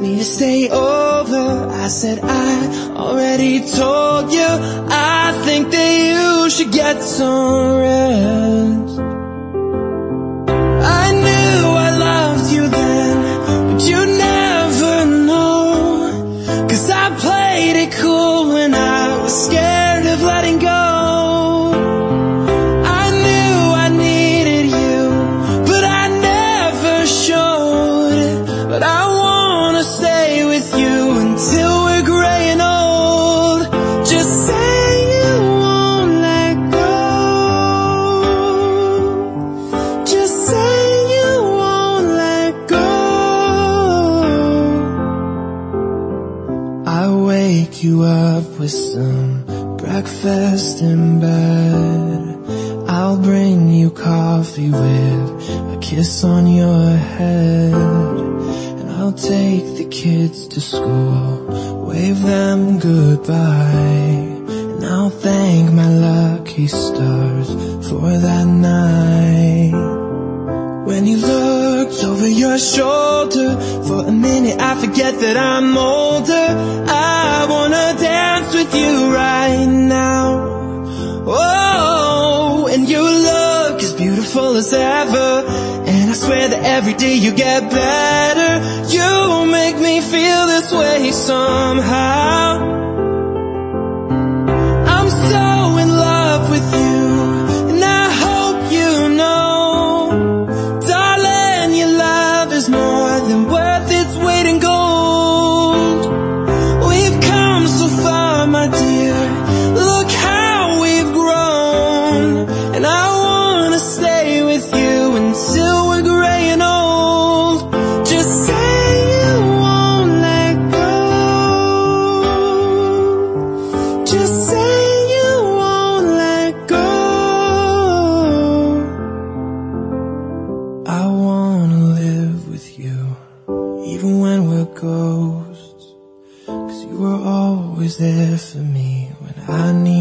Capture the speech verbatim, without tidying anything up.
me to stay over. I said I already told you, I think that you should get some rest. I knew I loved you then, but you never know, 'cause I played it cool when I was scared of letting go. I knew I needed you, but I never showed it. But I wanna stay with you until we're gray and old. Just say you won't let go. Just say you won't let go. I wake you up with some breakfast in bed. I'll bring you coffee with a kiss on your head. And I'll take the kids to school, wave them goodbye. And I'll thank my lucky stars for that night. When you looked over your shoulder, for a minute I forget that I'm older. I wanna dance with you right now. Oh, and you look as beautiful as ever, and I swear that every day you get better. You make me feel this way somehow. I'm so in love with you, and I hope you know, darling, your love is more than worth its weight in gold. We've come so far, my dear, look how we've grown. And I wanna stay with you until we're gray and old. Just say you won't let go. Just say you won't let go. I wanna live with you, even when we're ghosts, 'cause you were always there for me when I need